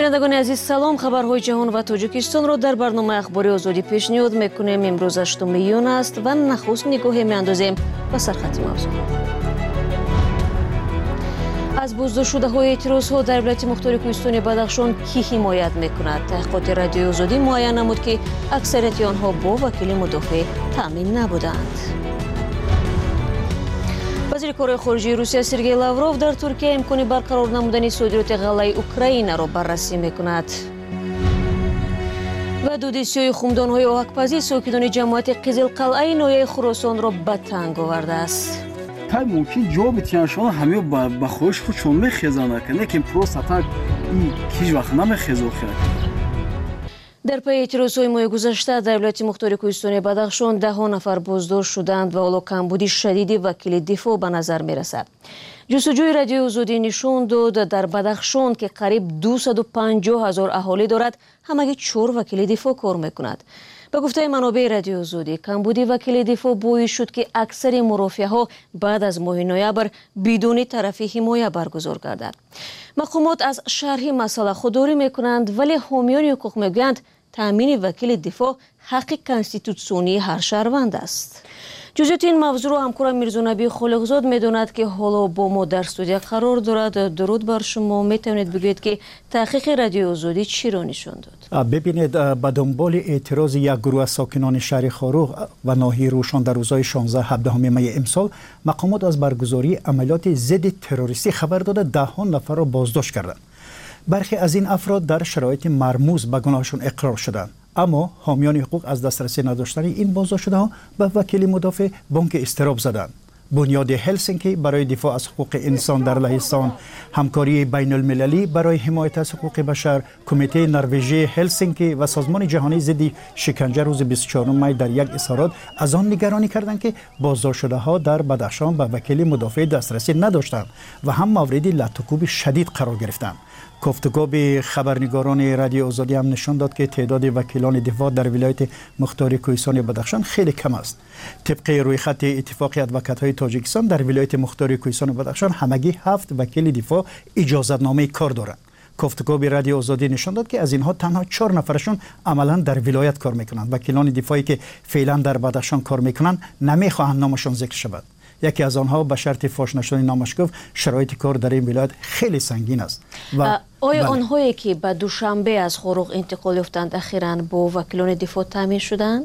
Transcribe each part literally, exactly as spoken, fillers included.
بینندگان عزیز سلام. خبرهای جهان و تاجیکستان را در برنامه اخباری آزادی پیشنهاد میکنیم. امروز هشتم میون است و نخست نگاهی میاندازیم به سرخط موضوع. از بازداشت شده های اعتراض ها در ولایت مختار کوهستان بدخشان کی حمایت میکند؟ تحقیقات رادیو آزادی معین نمود که اکثریت آنها با وکیل مدافع تامین نبودند. وزیر کار خارجه روسیه سرگئی لاوروف در ترکیه امکان برقرار نمودن صادرات غله اوکراین را بررسی میکند. و دو سیاه خمدان‌های آهک‌پزی ساکنان جماعت قزل قلعه نایه خراسان را به تنگ آورده است. تا ممکن جواب تیانشان همه با خواهش خود چون میخیزانه که لیکن پروست اتا این هیچ وقت نمیخیزه خیلی. در پی اعتراضهای ماه گذشته در ولایت مختار کوهستان بدخشان ده ها نفر بازداشت شدند و حالا کمبودی شدید وکیل دفاع به نظر می رسد. جستجوی رادیو آزادی نشان داد در بدخشان که قریب دویست و پنجاه هزار اهالی دارد همگی چهار وکیل دفاع کار می کند. به گفته منابع رادیو آزادی کمبودی وکیل دفاع باعث شد که اکثر مرافعه ها بعد از ماه نوامبر بدون طرفی حمایت برگزار گردد. مقامات از شرح مسئله خودداری می کنند ولی حامیان حقوق میگویند تامین وکیل دفاع حق کانستیتوسیونی هر شهروند است. جزئیات این موضوع را همکارم میرزا نبی خالقزاد میداند که حالا با ما در استودیو قرار دارد. درود بر شما. میتونید بگویید که تحقیق رادیو آزادی چی را نشان داد؟ ببینید، به دنبال اعتراض یک گروه از ساکنان شهر خاروغ و ناحیه روشن در روزهای شانزده هفدهم می امسال مقامات از برگزاری عملیات ضد تروریستی خبر داده ده ها نفر را بازداشت کردند. برخی از این افراد در شرایط مرموز به گناهشون اقرار شدند، اما حامیان حقوق از دسترسی نداشتن این بازداشت شده ها به وکیل مدافع بانک اضطراب زدند. بنیاد هلسینکی برای دفاع از حقوق انسان در لهستان، همکاری بین المللی برای حمایت از حقوق بشر، کمیته نروژی هلسینکی و سازمان جهانی ضد شکنجه روز بیست و چهارم می در یک اظهارات از آن نگرانی کردند که بازداشت شده ها در بدخشان به وکیل مدافع دسترسی نداشتند و هم مورد لطکوب شدید قرار گرفتند. گفتگو به خبرنگاران رادیو آزادی هم نشان داد که تعداد وکیلان دفاع در ولایت مختار کوهستان بدخشان خیلی کم است. طبق روی خط اتفاق ادوکات‌های تاجیکستان در ولایت مختار کوهستان بدخشان همگی هفت وکیل دفاع اجازه‌نامه کار دارند. گفتگو به رادیو آزادی نشان داد که از اینها تنها چهار نفرشون عملاً در ولایت کار میکنند. وکیلان دفاعی که فعلا در بدخشان کار میکنند نمیخواهند نامشون ذکر شود. یکی از آنها به شرط فاش نشدن نامش گفت شرایط کار در این ولایت خیلی سنگین است. و آیا آنهایی که به دوشنبه از خاروغ انتقال یافتند اخیراً با وکیلان دفاع تامین شدند؟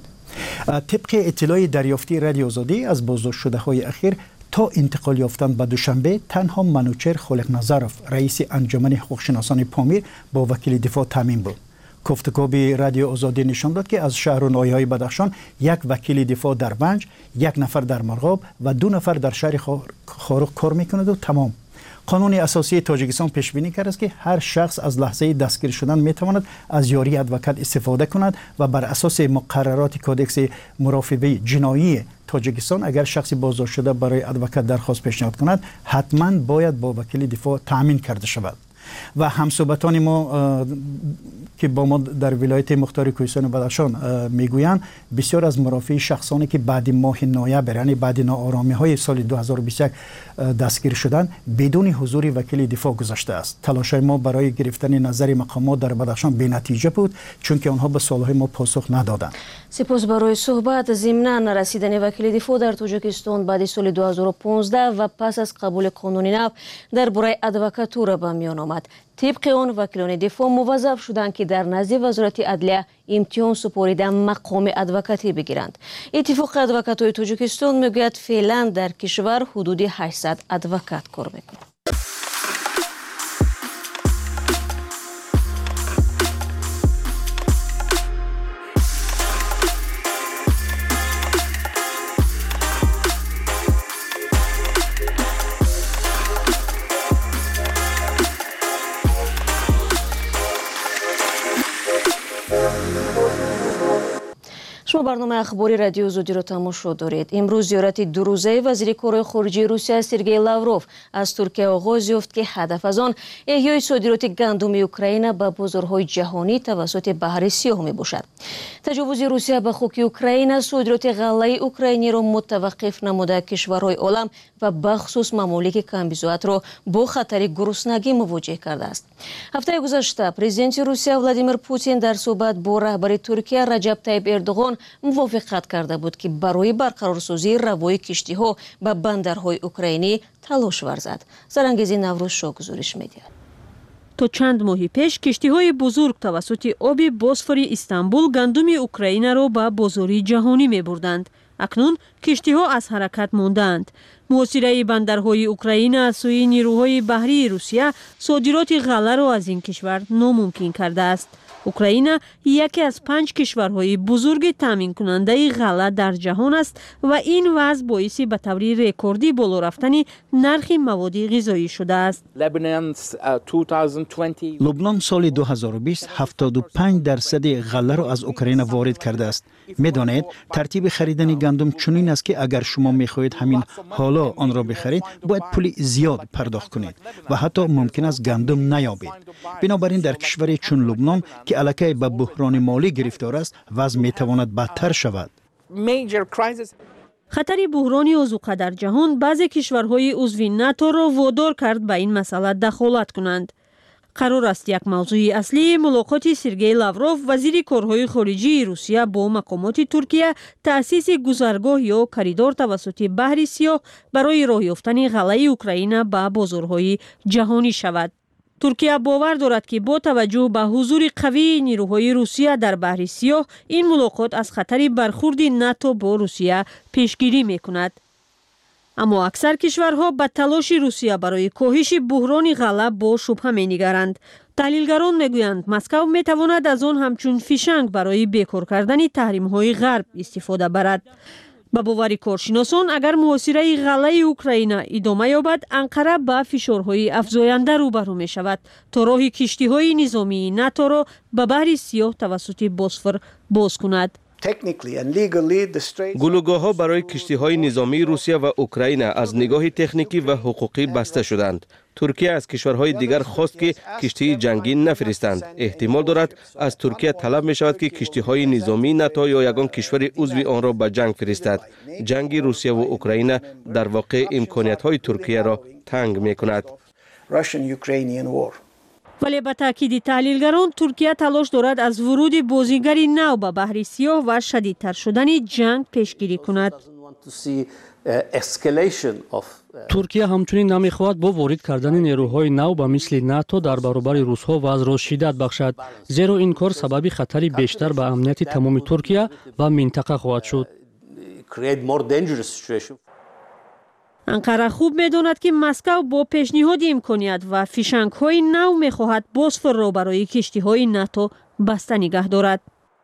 طبق اطلاع دریافتی رادیو آزادی از بازداشت شده های اخیر تا انتقال یافتن به دوشنبه تنها منوچهر خالق نظرف رئیس انجمن حقوق شناسان پامیر با وکیل دفاع تامین بود. گفتگو به رادیو آزادی نشان داد که از شهر و ناحیه‌های بدخشان یک وکیل دفاع در ونج، یک نفر در مرغاب و دو نفر در شهر خاروغ کار میکند و تمام. قانون اساسی تاجیکستان پیش بینی کرده است که هر شخص از لحظه دستگیر شدن میتواند از یاری ادوکات استفاده کند و بر اساس مقررات کودکس مرافعه جنایی تاجیکستان اگر شخصی بازداشت شده برای ادوکات درخواست پیشنهاد کند حتما باید با وکیل دفاع تامین کرده شود. و همصحبتان ما که با ما در ولایت مختار کوهستان بدخشان میگویند بسیار از مرافع شخصانی که بعد ماه نوامبر یعنی بعد ناآرامی های سال دو هزار و بیست و یک دستگیر شدن بدون حضور وکیل دفاع گذشته است. تلاش ما برای گرفتن نظر مقامات در بدخشان بی‌نتیجه بود چون که آنها به سوالهای ما پاسخ ندادند. سپاس برای صحبت. ضمناً رسیدن وکیل دفاع در تاجیکستان بعد سال دو هزار و پانزده و پس از قبول قانون نو درباره ادوکاتور به میان آمد. طبق آن وکیلان دفاع موظف شدند که در نزد وزارت عدلیه امتحان سپاریده مقام ادوکاتی بگیرند. اتفاق ادوکات‌های تاجیکستان میگوید فعلا در کشور حدود هشتصد ادوکات کار میکنند. شما برنامه اخباری رادیو زودی رو تماشا دارید. امروز زیارت دو روزه وزیر کارهای خارجه روسیه سرگئی لاوروف از ترکیه آغاز یافت که هدف از آن احیای صادرات گندم اوکراین به بازارهای جهانی توسط بحر سیاه می باشد. تجاوز روسیه به خاک اوکراین صادرات غله اوکراینی را متوقف نموده کشورهای عالم و بخصوص ممالک کمبیزوات را با خطر گرسنگی مواجه کرده است. هفته گذشته پرزیدنت روسیه ولادیمیر پوتین در صحبت با رهبر ترکیه رجب طیب اردوغان موافقت کرده بود که برای برقرارسازی روی کشتی‌ها به بندرهای اوکراینی تلاش ورزد. زرانگیزی نوروز شو گزارش می‌دهد. تا چند ماه پیش کشتی‌های بزرگ توسط آب بوسفور استانبول گندم اوکراین را به بازار جهانی می‌بردند. اکنون کشتی‌ها از حرکت ماندند. محاصره بندرهای اوکراین از سوی نیروهای بحری روسیه صادرات غله را از این کشور ناممکن کرده است. اوکراین یکی از پنج کشورهای بزرگ تامین کننده غله در جهان است و این وضع باعث به طور رکوردی بالا رفتن نرخ مواد غذایی شده است. لبنان سال دو هزار و بیست هفتاد و پنج درصد غله را از اوکراین وارد کرده است. می‌دانید ترتیب خریدن گندم چنین است که اگر شما می‌خواهید همین حالا آن را بخرید باید پول زیاد پرداخت کنید و حتی ممکن است گندم نیابید. بنابراین در کشوری چون لبنان که الکی به بحران مالی گرفتار است وضع می‌تواند بدتر شود. خطر بحران آذوقه در جهان بعضی کشورهای عضو ناتو را وادار کرد به این مسئله دخالت کنند. قرار است یک موضوع اصلی ملاقات سرگئی لاوروف وزیر کارهای خارجه روسیه با مقامات ترکیه تأسیس گذرگاه یا کریدور توسط بحر سیاه برای راه یافتن غله اوکراین به بازارهای جهانی شود. ترکیه باور دارد که با توجه به حضور قوی نیروهای روسیه در بحر سیاه این ملاقات از خطر برخورد ناتو با روسیه پیشگیری می‌کند. اما اکثر کشورها به تلاش روسیه برای کاهش بحران غله با شبهه می‌نگرند. تحلیلگران میگویند مسکو میتواند از آن همچون فیشنگ برای بیکار کردن تحریم‌های غرب استفاده برد. با باور کارشناسان اگر محاصره غله اوکراین ادامه یابد انقره به فشارهای افزاینده روبرو می شود تا راه کشتی‌های نظامی ناتو را به بحر سیاه توسط بوسفور باز کند. گلوگاه‌ها برای کشتی‌های نظامی روسیه و اوکراین از نگاه تکنیکی و حقوقی بسته شدند. ترکیه از کشورهای دیگر خواست که کشتی جنگی نفرستند. احتمال دارد از ترکیه طلب می شود که کشتی‌های نظامی ناتو یا یگان کشور عضو آن را به جنگ فرستد. جنگ روسیه و اوکراین در واقع امکانیت‌های ترکیه را تنگ می کند. ولی به تاکید تحلیلگران ترکیه تلاش دارد از ورود بازیگری نو به بحر سیاه و شدیدتر شدن جنگ پیشگیری کند. ترکیه همچنین نمیخواهد با وارد کردن نیروهای نو به مثل ناتو در برابر روس‌ها وضع را شدت بخشد، زیرا این کار سبب خطری بیشتر به امنیت تمام ترکیه و منطقه خواهد شد. انقره خوب می‌داند که مسکو با پیشنهاد امکانیت و فیشنگ‌های نو می‌خواهد بوسفور را برای کشتی‌های ناتو بسته نگه دارد.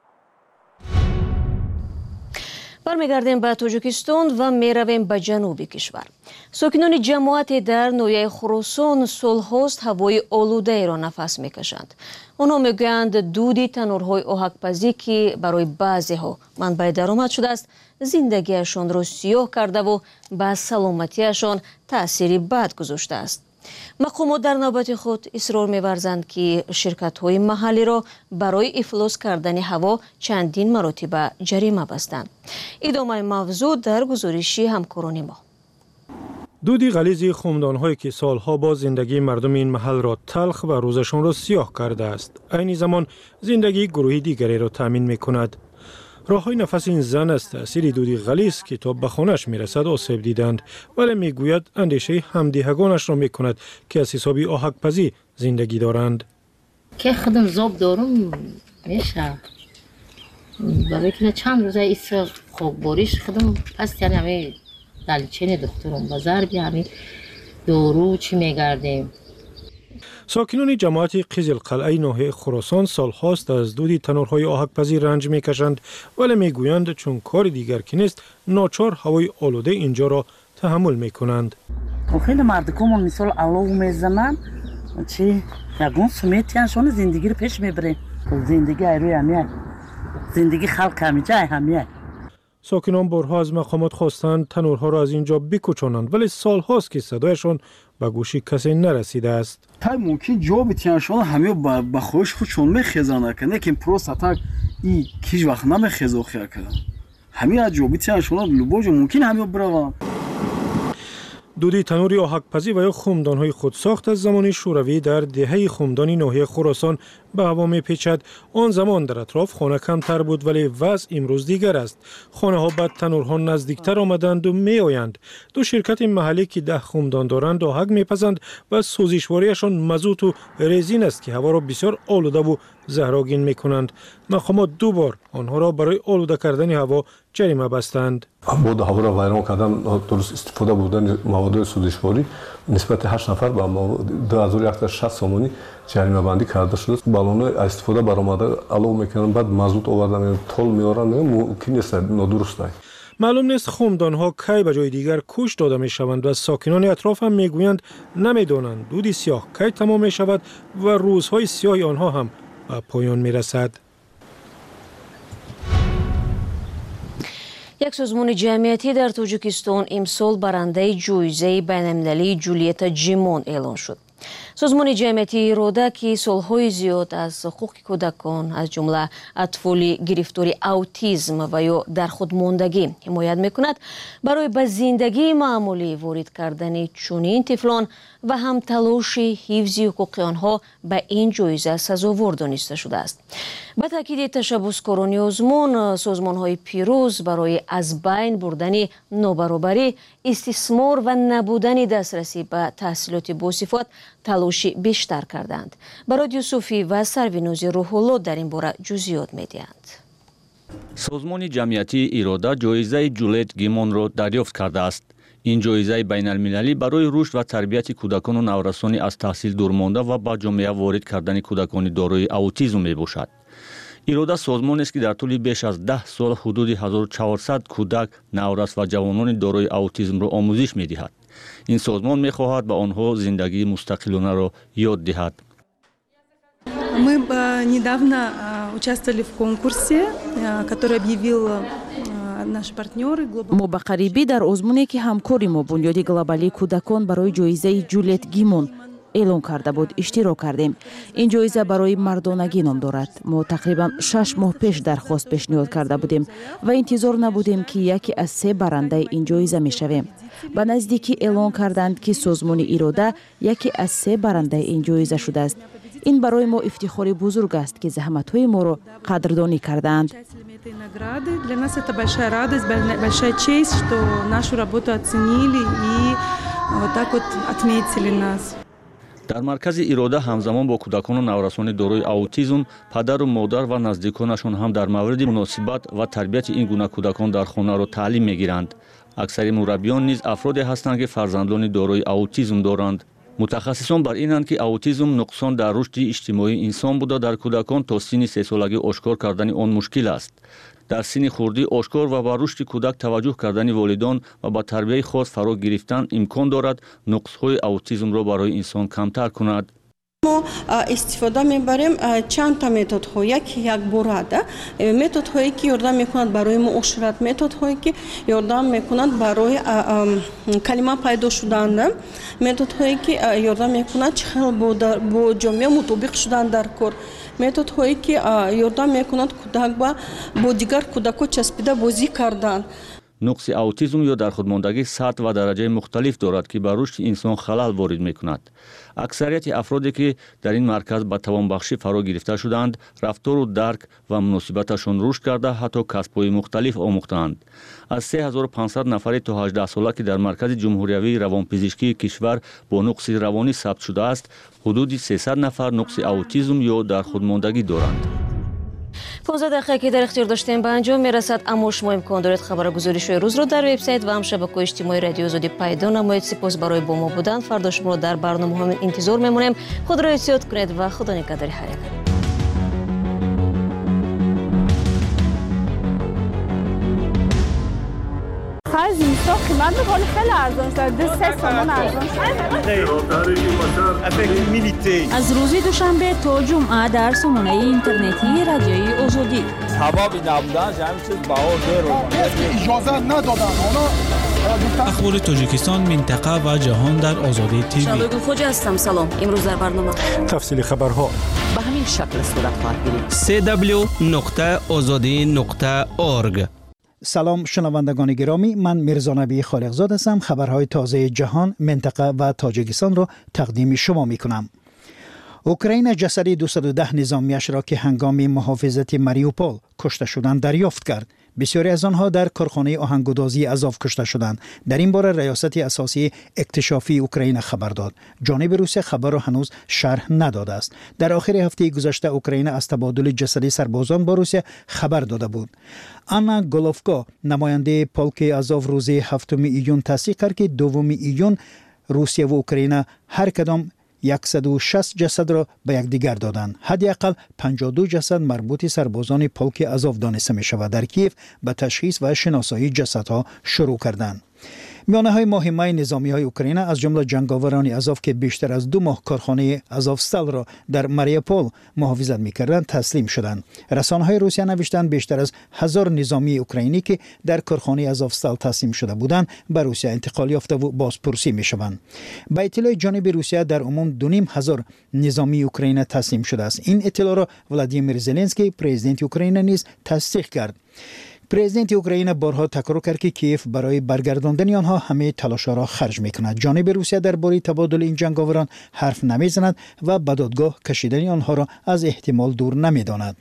برمیگردیم به تاجیکستان و میرویم به جنوب کشور. ساکنان جماعت در نویه خراسان سالهاست هوای آلوده را نفس میکشند. آنها میگویند دود تنورهای آهک‌پزی که برای بعضی ها منبع درآمد شده است زندگیشان را سیاه کرده و به سلامتیشان تأثیری بد گذاشته است. مقامات در نوبت خود اصرار می‌ورزند که شرکت‌های محلی را برای افلاس کردن هوا چندین مراتب جریمه بستند. ادامه موضوع در گزارشی همکاران ما. دودی غلیظ خمدان‌هایی که سالها با زندگی مردم این محل را تلخ و روزشان را سیاه کرده است، عین زمان زندگی گروهی دیگری را تامین می‌کند. راه‌های نفس این زن از تأثیر دودی غلیظ که تا به خانه‌اش می‌رسد آسیب دیدند، ولی می‌گوید اندیشه همدیهگانش را می‌کند که از حساب آهک‌پزی زندگی دارند. که خودم زاب دارم میشه برای که چند روزه ایسا خوب باریش خودم پس یعنی همه دلچین دکترم بازار بیا همه دورو چی میگردیم. ساکنان جماعت قزل قلعه ناحیه خراسان سالهاست از دود تنورهای آهک‌پزی رنج میکشند، ولی میگویند چون کار دیگر که نیست ناچار هوای آلوده اینجا را تحمل میکنند. خیلی مردکم مثال علو میزنن چی یگون سمیتیانشون زندگی رو پیش میبره. زندگی روی همه زندگی خلق همینجا همیه. ساکنان بارها از مقامات خواستند تنورها را از اینجا بکوچانند، ولی سال هاست که صدایشان به گوشی کسی نرسیده است. تا ممکن جا بتیانشان همه با خوش خود چون میخیزانه که نکن پروس اتاک ای کیش وقت نمیخیزو خیار کردن. همه از جا بتیانشان لبوج ممکن همه بروان. دودی تنوری آهک‌پزی و یا خمدان‌های خود ساخت از زمان شوروی در دهه خمدانی ناحیه خراسان به هوا می‌پیچد. آن زمان در اطراف خانه کمتر بود، ولی وضع امروز دیگر است. خانه‌ها به تنورها نزدیکتر آمدند و می‌آیند. دو شرکت محلی که ده خمدان دارند آهک می‌پزند و سوزشواریشان مازوت و رزین است که هوا را بسیار آلوده و زهرآگین می‌کنند. مقامات دو بار آنها را برای آلوده کردن هوا جریمه بستند. بود هوا را ویران کردن درست استفاده بودن مواد سوزشواری نسبت هشت نفر با دو هزار و شصت سامانی جریمه بندی کرده شده. بالون استفاده برآمده علو میکنن، بعد مازوت آوردن تول میارن، ممکن است نادرست است. معلوم نیست خمدان‌ها کی به جای دیگر کوچ داده میشوند و ساکنان اطراف هم میگویند نمیدانند دودی سیاه کی تمام میشود و روزهای سیاه آنها هم به پایان میرسد. یک سازمان جمعیتی در تاجیکستان امسال برنده جایزه بین‌المللی جولیتا جیمون اعلان شد. سازمان جمعیتی ایرادا که سالهای زیاد از حقوق کودکان از جمله اطفال گرفتاری اوتیسم و یا در خودماندگی حمایت میکند، برای به زندگی معمولی وارد کردن چنین طفلان و هم تلاش حفظ حقوق آنها به این جایزه سزاوار دانسته شده است. به تاکید تشبسکاران آزمون، سازمان‌های پیروز برای از بین بردن نابرابری، استثمار و نبودن دسترسی به تحصیلات باصفات تلاش بیشتر کردند. برای یوسفی و سروینوز روح الله در این باره جزئیات می‌دهند. سازمان جمعیتی ایرادا جایزه جولیت گیمون را دریافت کرده است. این جایزه بین‌المللی برای رشد و تربیت کودکان و نورسان از تحصیل دورمانده و به جامعه وارد کردن کودکان دارای اوتیسم میباشد. ایرادا سازمان است که در طول بیش از ده سال حدود هزار و چهارصد کودک، نورس و جوانان دارای اوتیسم را آموزش می‌دهد. این سازمان می‌خواهد به آنها زندگی مستقلانه را یاد دهد. Мы недавно участвовали в конкурсе, который объявил наши партнеры. ما به قریبی در آزمونی که همکاری ما بنیاد گلوبالی کودکان برای جایزه جولیت گیمون اعلان کرده بود اشتراک کردیم. این جایزه برای مردانگی نام دارد. ما تقریبا شش ماه پیش درخواست پیشنهاد کرده بودیم و انتظار نبودیم که یکی از سه برنده این جایزه میشویم. به نزدیکی اعلان کردند که سازمان ایرادا یکی از سه برنده این جایزه شده است. این برای ما افتخاری بزرگ است که زحمت‌های ما را قدردانی کردند. Для нас это большая радость, большая честь, что нашу работу оценили и вот так вот отметили нас. در مرکز ایرادا همزمان با کودکان و نورسان دارای اوتیسم، پدر و مادر و نزدیکانشان هم در مورد مناسبت و تربیت این گونه کودکان در خانه را تعلیم میگیرند. اکثر مربیان نیز افرادی هستند که فرزندان دارای اوتیسم دارند. متخصصان بر اینند که اوتیسم نقصان در رشد اجتماعی انسان بوده در کودکان تا سن سه سالگی آشکار کردن آن مشکل است. در سن خردی آشکار و به رشد کودک توجه کردن والدان و با تربیت خاص فرا گرفتن امکان دارد نقص‌های اوتیسم را برای انسان کمتر کند. ما استفاده میبریم چند تا متد ها، یک یک بوراده متد هایی که یاردم میکنند برای معاشرت، متد هایی که یاردم میکنند برای کلمه پیدا شدن، متد هایی که یاردم میکنند چخیل با جامعه مطابق شدن در کار، متد هایی که یاردم میکنند کودک با با دیگر کودک چسبیده بازی کردن. نقص اوتیسم یا در خودماندگی سطح و درجه مختلف دارد که بر رشد انسان خلل وارد میکند. اکثریت افرادی که در این مرکز به توانبخشی فرا گرفته شدند، رفتار و درک و مناسبتشان رشد کرده حتی کسب‌های مختلف آموختند. از سه هزار و پانصد نفر تا هجده ساله که در مرکز جمهوری روانپزشکی کشور با نقص روانی ثبت شده است، حدود سیصد نفر نقص اوتیسم یا در خودماندگی دارند. پانزده دقیقه که در اختیار داشتیم به انجام میرسد، اما شما امکان دارید خبرگزاری‌های روز رو در وبسایت و هم شبکه‌های اجتماعی رادیو آزادی پیدا نمایید. سپاس برای با ما بودن. فردا شما رو در برنامه‌ها انتظار میمونیم. خود را احتیاط کنید و خدا نگهدار هر یک. خرج اینستا قیمت می‌کنه خیلی ارزان شده، سه تومان ارزان شده. از روز دوشنبه تا جمعه در سامانه اینترنتی رادیوی آزادی سبب نبودن همین چیز بهار دیر اجازه ندادن اونا. اخبار تاجیکستان، منطقه و جهان در آزادی تیوی. شادو خوجا هستم. سلام. امروز در برنامه تفصیل خبرها به همین شکل صورت خواهد گرفت. سی دبلیو نقطه آزادی نقطه اورگ. سلام شنوندگان گرامی، من میرزا نبی خالقزاد هستم. خبرهای تازه جهان، منطقه و تاجیکستان را تقدیم شما می کنم. اوکراین جسد دویست و ده نظامیش را که هنگام محافظت ماریوپول کشته شدند دریافت کرد. بسیاری از آنها در کارخانه آهنگودازی ازاف کشته شدند. در این باره ریاست اساسی اکتشافی اوکراین خبر داد. جانب روسیه خبر را هنوز شرح نداده است. در آخر هفته گذشته اوکراین از تبادل جسد سربازان با روسیه خبر داده بود. آنا گولوفکا نماینده پولک ازاف روز هفتم ایون تصدیق کرد که دوم ایون روسیه و اوکراین هر کدام صد و شصت جسد را به یکدیگر دادند. حداقل پنجاه و دو جسد مربوط سربازان پولک ازاف دانسته می شود. در کیف به تشخیص و شناسایی جسدها شروع کردند. میانه های مهمه نظامی های اوکراین از جمله جنگاوران ازاف که بیشتر از دو ماه کارخانه ازافستال را در ماریوپول محافظت می‌کردند تسلیم شدند. رسانه های روسیه نوشتند بیشتر از هزار نظامی اوکراینی که در کارخانه ازافستال تسلیم شده بودند به روسیه انتقال یافته و بازپرسی می‌شوند. به اطلاع جانب روسیه در عموم دو نیم هزار نظامی اوکراین تسلیم شده است. این اطلاع را ولادیمیر زلنسکی پرزیدنت اوکراین نیز تصدیق کرد. پرزیدنت اوکراین بارها تکرار کرد که کیف برای برگرداندن آنها همه تلاش‌ها را خرج می‌کند. جانب روسیه درباره تبادل این جنگاوران حرف نمی‌زند و به دادگاه کشیدن آنها را از احتمال دور نمی‌داند.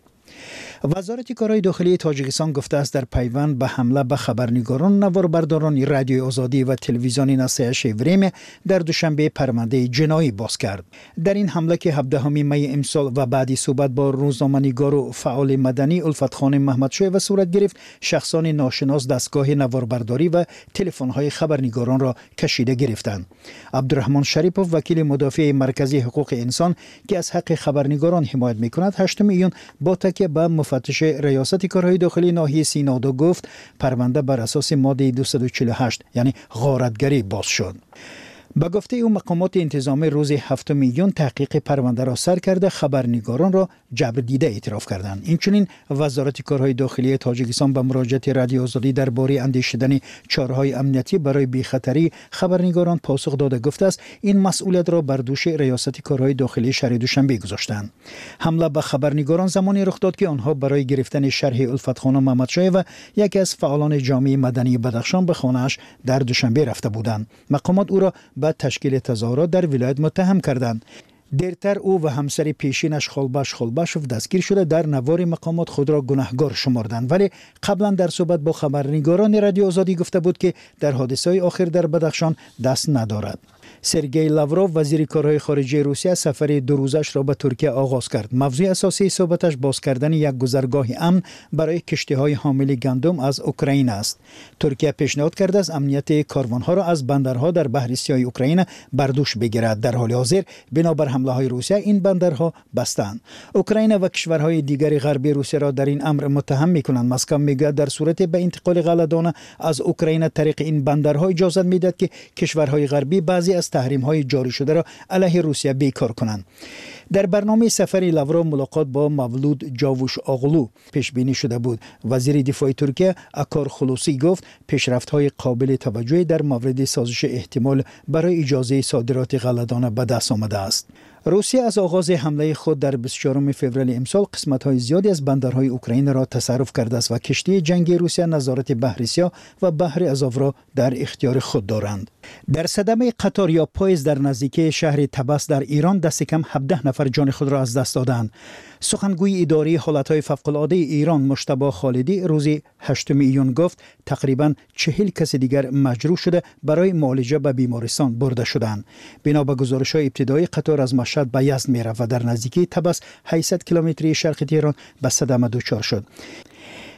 وزارت کارهای داخلی تاجیکستان گفته است در پیوند به حمله به خبرنگاران، نواربرداران رادیوی آزادی و تلویزیون نصیحت وریم در دوشنبه پرونده جنایی باز کرد. در این حمله که هفدهم می امسال و بعدی صحبت با روزنامه‌نگار و فعال مدنی الفت خان محمدشاه و صورت گرفت، شخصان ناشناس دستگاه نواربرداری و تلفن‌های خبرنگاران را کشیده گرفتند. عبدالرحمن شریپوف وکیل مدافع مرکزی حقوق انسان که از حق خبرنگاران حمایت می‌کند هشتم ایون با تکیه به مفتش ریاست کارهای داخلی ناحیه سینادو گفت پرونده بر اساس ماده دویست و چهل و هشت یعنی غارتگری باز شد. به گفته او مقامات انتظامی روز هفتم ایون تحقیق پرونده را سر کرده خبرنگاران را جبر دیده اعتراف کردند. اینچنین وزارت کارهای داخلی تاجیکستان به مراجعه رادیو آزادی درباره اندیشیدن چاره‌های امنیتی برای بی‌خطری خبرنگاران پاسخ داده گفته است این مسئولیت را بر دوش ریاست کارهای داخلی شهر دوشنبه گذاشتند. حمله به خبرنگاران زمانی رخ داد که آنها برای گرفتن شرح الفت خان محمدشاه و یکی از فعالان جامعه مدنی بدخشان به خانه‌اش در دوشنبه رفته بودند. مقامات او را به تشکیل تظاهرات در ولایت متهم کردند. دیرتر او و همسر پیشینش خالباش خالباشوف دستگیر شده در نوار مقامات خود را گناهکار شمردند، ولی قبلا در صحبت با خبرنگاران رادیو آزادی گفته بود که در حادثه‌های آخر در بدخشان دست ندارد. سرگئی لاوروف وزیر کارهای خارجه روسیه سفر دو روزش را به ترکیه آغاز کرد. موضوع اساسی صحبتش باز کردن یک گذرگاه امن برای کشتی‌های حامل گندم از اوکراین است. ترکیه پیشنهاد کرده است امنیت کاروان‌ها را از بندرها در بحر سیاه اوکراین بر دوش بگیرد. در حال حاضر بنابر حمله‌های روسیه این بندرها بستند. اوکراین و کشورهای دیگر غربی روسیه را در این امر متهم می‌کنند. مسکو میگوید در صورت به انتقال غله‌دانه از اوکراین طریق این بندرها اجازه می‌دهد که کشورهای غربی بعضی از تحریم‌های جاری شده را علیه روسیه بیکار کنند. در برنامه سفری لاوروف ملاقات با مولود جاووش آغلو پیش بینی شده بود. وزیر دفاع ترکیه اکار خلوسی گفت پیشرفت‌های قابل توجهی در مورد سازش احتمال برای اجازه صادرات غله‌دانه به دست آمده است. روسیه از آغاز حمله خود در بیست و چهارم فوریه امسال قسمت‌های زیادی از بندرهای اوکراین را تصرف کرده است و کشتی جنگی روسیه نظارت بحر سیاه و بحر ازاو را در اختیار خود دارند. در صدمه قطار یا پایز در نزدیکی شهر طبس در ایران دست کم هفده نفر جان خود را از دست دادند. سخنگوی اداره حالت‌های فوق‌العاده ایران مجتبی خالدی روز هشتم ایون گفت تقریباً چهل کس دیگر مجروح شده برای معالجه به بیمارستان برده شدند. بنا به گزارش‌های ابتدایی قطار از مشهد به یزد می‌رفت و در نزدیکی طبس هشتصد کیلومتری شرق تهران به صدمه دچار شد.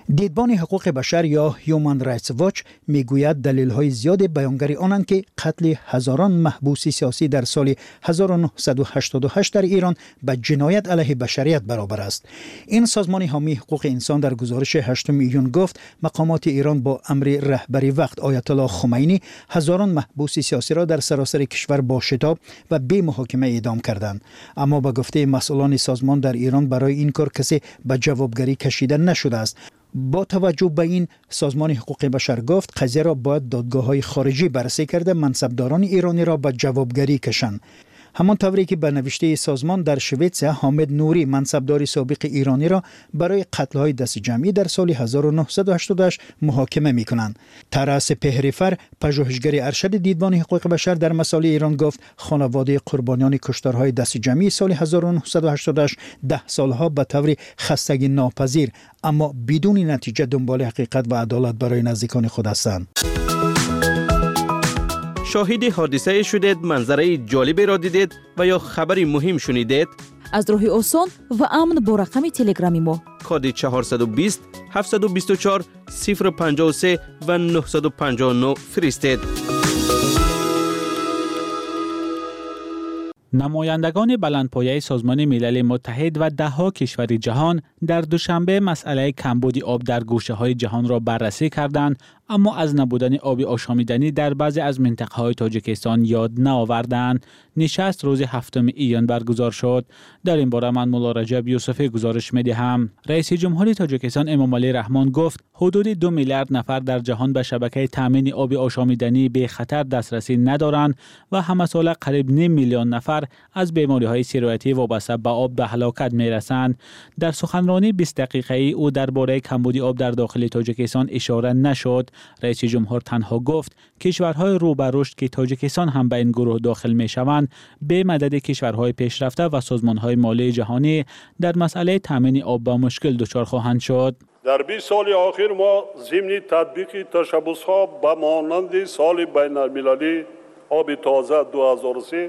دیدبان حقوق بشر یا هیومن رایتس واچ میگوید دلیل‌های زیاد بیانگر آنند که قتل هزاران محبوس سیاسی در سال هزار و نهصد و هشتاد و هشت در ایران به جنایت علیه بشریت برابر است. این سازمان حامی حقوق انسان در گزارش هشتم ایون گفت مقامات ایران با امر رهبری وقت آیت الله خمینی هزاران محبوس سیاسی را در سراسر کشور با شتاب و بی محاکمه اعدام کردند. اما به گفته مسئولان سازمان در ایران برای این کار کسی به جوابگری کشیده نشده است. با توجه به این سازمان حقوق بشر گفت قضیه را باید دادگاه‌های خارجی بررسی کرده منصبداران ایرانی را به جوابگری کشند. همان طوری که به نوشته سازمان در شویتس حامد نوری منصبدار سابق ایرانی را برای قتل‌های دست جمعی در سال هزار و نهصد و هشتاد و هشت محاکمه می‌کنند. طرس پهریفر پژوهشگر ارشد دیدبان حقوق بشر در مسائل ایران گفت خانواده قربانیان کشتارهای دست جمعی سال هزار و نهصد و هشتاد و هشت ده سالها به طور خستگی ناپذیر اما بدون نتیجه دنبال حقیقت و عدالت برای نزدیکان خود هستند. شاهد حادثه شدید، منظره جالبی را دیدید و یا خبری مهم شنیدید؟ از راهی آسان و امن با رقم تلگرامی ما کد چهارصد و بیست هفتصد و بیست و چهار صفر پنجاه و سه و نهصد و پنجاه و نه فرستید. نمایندگان بلندپایه سازمان ملل متحد و دهها کشور جهان در دوشنبه مسئله کمبود آب در گوشه‌های جهان را بررسی کردند، اما از نبودن آب آشامیدنی در بعضی از منطقه‌های تاجیکستان یاد نآوردند. نشست روز هفتم ایان برگزار شد. در این باره من مولا رجب یوسفی گزارش می‌دهم. رئیس جمهوری تاجیکستان امام علی رحمان گفت حدود دو میلیارد نفر در جهان به شبکه تامین آب آشامیدنی به خطر دسترسی ندارند و همه سال قریب نیم میلیون نفر از بیماری‌های سیرویتی وابسته به آب به هلاکت می‌رسند. در سخنرانی بیست دقیقه‌ای او درباره کمبود آب در داخل تاجیکستان اشاره نشد. رئیس جمهور تنها گفت کشورهای رو به رشد که تاجیکستان هم به این گروه داخل می‌شوند به مدد کشورهای پیشرفته و سازمان‌های مالی جهانی در مسئله تامین آب با مشکل دچار خواهند شد. در بیست سال آخر ما ضمن تطبیق تشبس‌ها به مانند سال بین‌المللی آب تازه دو هزار و سه،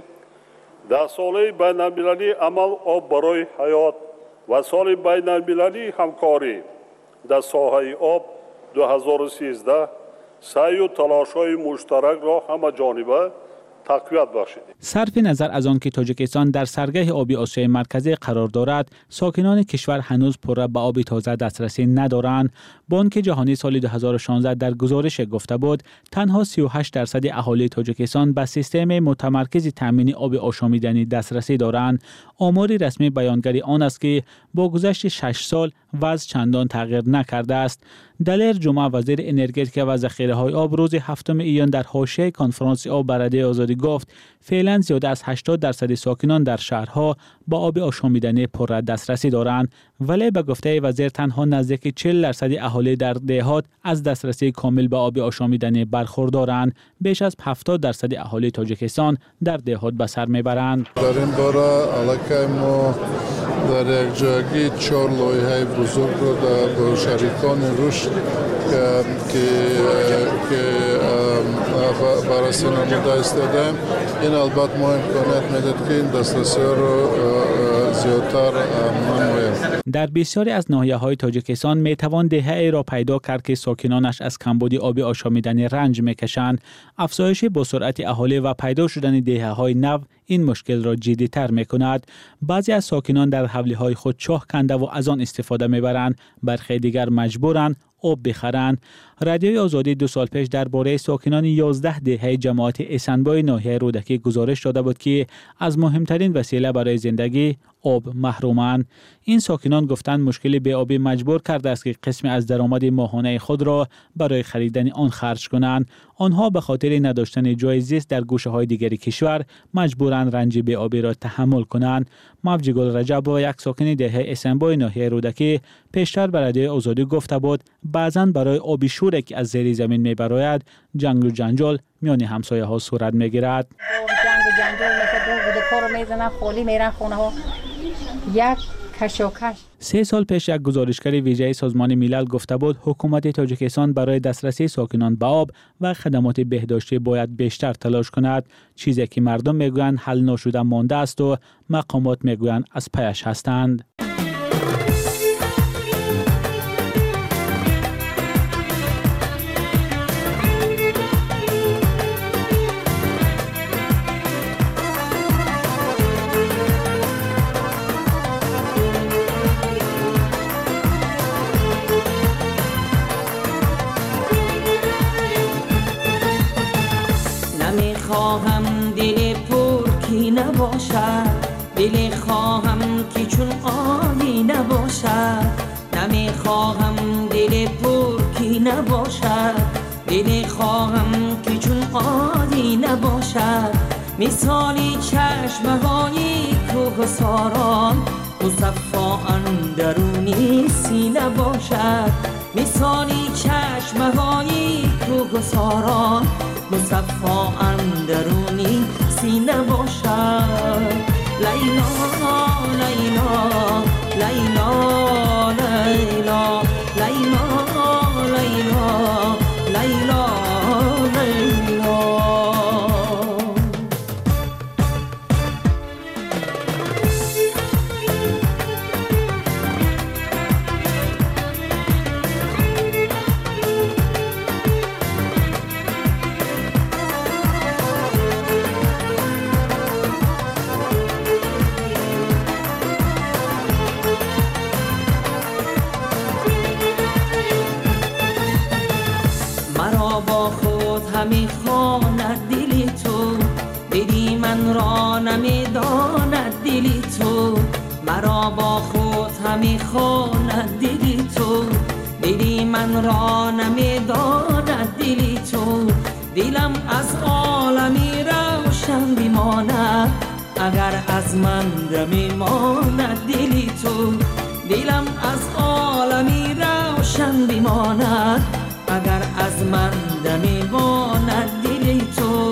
ده ساله بین‌المللی عمل آب برای حیات و سال بین‌المللی همکاری در ساحه آب دو هزار و سیزده سعی و تلاش‌های مشترک را همه جانبه تقویت بخشید. صرف نظر از آن که تاجیکستان در سرگه آبی آسیای مرکزی قرار دارد، ساکنان کشور هنوز پر به آب تازه دسترسی ندارند. بانک جهانی سال دو هزار و شانزده در گزارش گفته بود تنها سی و هشت درصد اهالی تاجیکستان به سیستم متمرکز تامین آب آشامیدنی دسترسی دارند. آمار رسمی بیانگر آن است که با گذشت شش سال وضع چندان تغییر نکرده است. دلیر جمعه وزیر انرژتیک و ذخیره‌های آب روز هفتم ایان در حاشیه کنفرانس آب بر رده آزادی گفت فعلا زیاده از هشتاد درصد ساکنان در شهرها با آب آشامیدنی پر دسترسی دارند، ولی به گفته وزیر تنها نزدیک چهل درصد اهالی در دهات از دسترسی کامل به آب آشامیدنی برخوردارند. بیش از هفتاد درصد اهالی تاجیکستان در دهات به سر میبرند. در این باره علاقه ما در یک جایی چهار لایحه بزرگ رو در شریکان رشد که که بررسی نموده استادیم. این البته ما امکانات میداد که این دسترسی رو زیادتر نماییم. در بسیاری از ناحیه‌های تاجیکستان میتوان دهه‌ای را پیدا کرد که ساکنانش از کمبود آب آشامیدنی رنج میکشند. افزایش با سرعت اهالی و پیدا شدن دهه‌های نو این مشکل را جدی‌تر می‌کند. بعضی از ساکنان در حولی‌های خود چاه کنده و از آن استفاده می‌برند، برخی دیگر مجبورند آب بخرند. رادیوی آزادی دو سال پیش درباره ساکنان یازده دهه جماعت اسنبای ناحیه رودکی گزارش داده بود که از مهمترین وسیله برای زندگی آب محرومند. این ساکنان گفتند مشکل بی آبی مجبور کرده است که قسمی از درآمد ماهانه خود را برای خریدن آن خرج کنند. آنها به خاطر نداشتن جای زیست در گوشه‌های دیگری کشور مجبورند رنج بی آبی را تحمل کنند. موجی گل رجب و یک ساکن دهه اسنبای ناحیه رودکی پیشتر به رادیوی آزادی گفته بود بعضاً برای آبی شوری که از زیر زمین می‌براید جنگ و جنجال میان همسایه‌ها صورت می‌گیرد. جنگ و جنجال مثل دو کارو میزنن خالی میرن خونه‌ها. یک کشاکش. سه سال پیش یک گزارشگر ویژه سازمان ملل گفته بود حکومت تاجیکستان برای دسترسی ساکنان به آب و خدمات بهداشتی باید بیشتر تلاش کند، چیزی که مردم میگویند حل نشده مانده است و مقامات میگویند از پیش هستند. نمیخواهم دل پر کی نباشد، دل خواهم که چون آبی نباشد. نمیخواهم دل پر کی نباشد، دل خواهم که چون آبی نباشد. مثالی چشمهای کوهساران مصفا اندرونی سینه باشد. مثالی چشمهای کوهساران مصفا اندرونی سینه باشد. لیلا لیلا لیلا لیلا لیلا لیلا لیلا لیلا. همی خواند دل تو، دیدی من را نمیداند دل تو. مرا با خود همی خواند دل تو، دیدی من را نمیداند دل تو. دلم از عالمی روشن بماند اگر از من بماند دل تو. دلم از عالمی روشن بماند اگر از من میماند دل تو.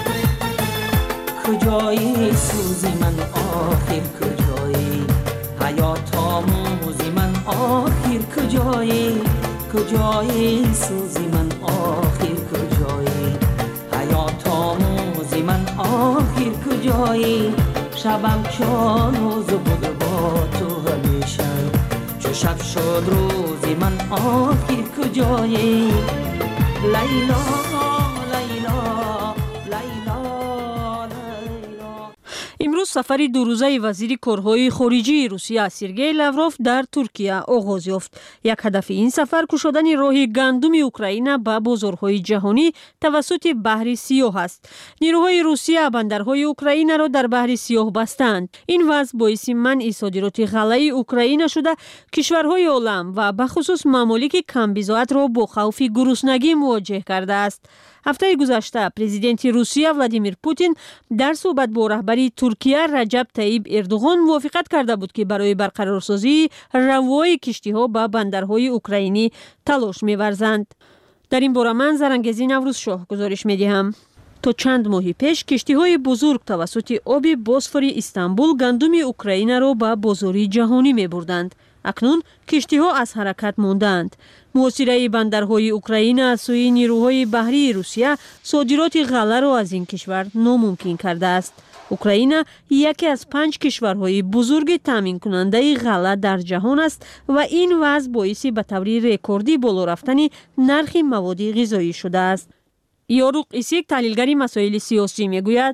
کجایی سوزی من آخر کجایی، حیات آموزی من آخر کجایی. کجایی سوزی من آخر کجایی، حیات آموزی من آخر کجایی. شبم چون روز بود با تو همیشه، چو شب شد روزی من آخر کجایی. لیلا لیلا لیلا لیلا. امروز سفری دو روزه وزیر کارهای خارجی روسیه سرگئی لاوروف در ترکیه آغاز یافت. یک هدف این سفر کشودن راه گندم اوکراین به بازارهای جهانی توسط بحر سیاه است. نیروهای روسیه بندرهای اوکراین را در بحر سیاه بستند. این وضع باعث منع صادرات غله اوکراین شده کشورهای عالم و به خصوص ممالک کم بضاعت را با خوف گرسنگی مواجه کرده است. هفته گذشته پرزیدنت روسیه ولادیمیر پوتین در صحبت با رهبر ترکیه رجب طیب اردوغان موافقت کرده بود که برای برقرارسازی روای کشتی‌ها به بندرهای اوکراینی تلاش می‌ورزند. در این باره من زرنگزی نوروز شاه گزارش می‌دهم. تا چند ماه پیش کشتی‌های بزرگ توسط آب بوسفور استانبول گندم اوکراین را به بازاری جهانی می‌بردند. اکنون کشتی‌ها از حرکت ماندند. محاصره بندرهای اوکراین از سوی نیروهای بحری روسیه صادرات غله را از این کشور ناممکن کرده است. اوکراین یکی از پنج کشورهای بزرگ تامین کننده غله در جهان است و این وضع باعث به طور رکوردی بالا رفتن نرخ مواد غذایی شده است. یاروق ایسیک تحلیلگر مسائل سیاسی میگوید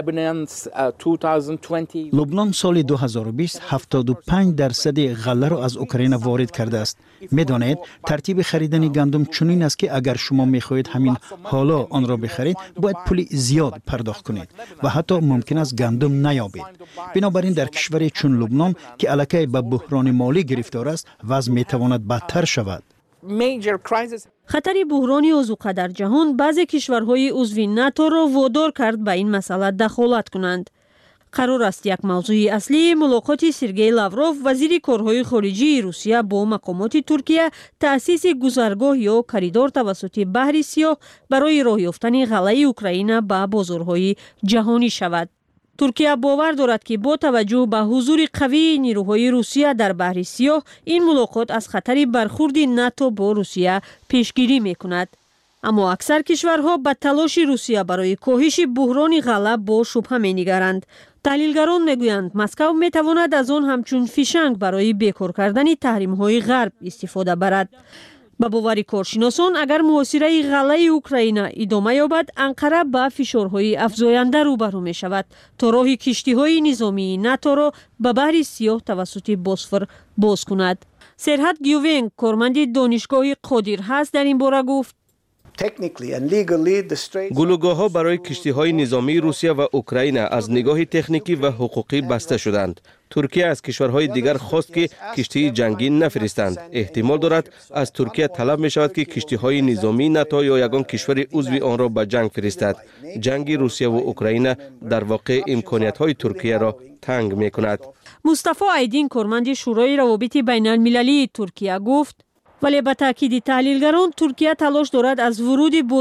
لبنان سال دو هزار و بیست هفتاد و پنج درصد غله را از اوکراین وارد کرده است. می‌دانید ترتیب خریدن گندم چنین است که اگر شما می‌خواهید همین حالا آن را بخرید باید پول زیاد پرداخت کنید و حتی ممکن است گندم نیابید. بنابراین در کشوری چون لبنان که الکی به بحران مالی گرفتار است وضع می‌تواند بدتر شود. خطر بحرانی اوضاع در جهان بعضی کشورهای عضو ناتو را وادار کرد به این مسئله دخالت کنند. قرار است یک موضوع اصلی ملاقات سرگئی لاوروف وزیر کارهای خارجی روسیه با مقامات ترکیه تأسیس گذرگاه یا کریدور توسط بحر سیاه برای راه یافتن غله اوکراین به بازارهای جهانی شود. ترکیه باور دارد که با توجه به حضور قوی نیروهای روسیه در بحر سیاه این ملاقات از خطر برخورد ناتو با روسیه پیشگیری می‌کند. اما اکثر کشورها به تلاش روسیه برای کاهش بحران غله با شبهه می‌نگرند. تحلیلگران میگویند مسکو میتواند از آن همچون فیشنگ برای بیکار کردن تحریم‌های غرب استفاده برد. با باور کارشناسان اگر محاصره غله اوکراین ادامه یابد انقره به فشارهای افزاینده روبرو می شود تا راه کشتی‌های نظامی ناتو را به بحر سیاه توسط بوسفور باز کند. سرحد گیوونگ کارمند دانشگاه قادر هست در این باره گفت گلوگاه‌ها برای کشتی‌های نظامی روسیه و اوکراین از نگاه تکنیکی و حقوقی بسته شدند. ترکیه از کشورهای دیگر خواست که کشتی جنگی نفرستند. احتمال دارد از ترکیه طلب می شود که کشتی‌های نظامی ناتو یا یگان کشور عضو آن را به جنگ فرستد. جنگ روسیه و اوکراین در واقع امکانیت‌های ترکیه را تنگ می کند. مصطفی ایدین کارمند شورای روابط بین المللی ترکیه گفت، ولی به تاکید تحلیلگران ترکیه تلاش دارد از ورود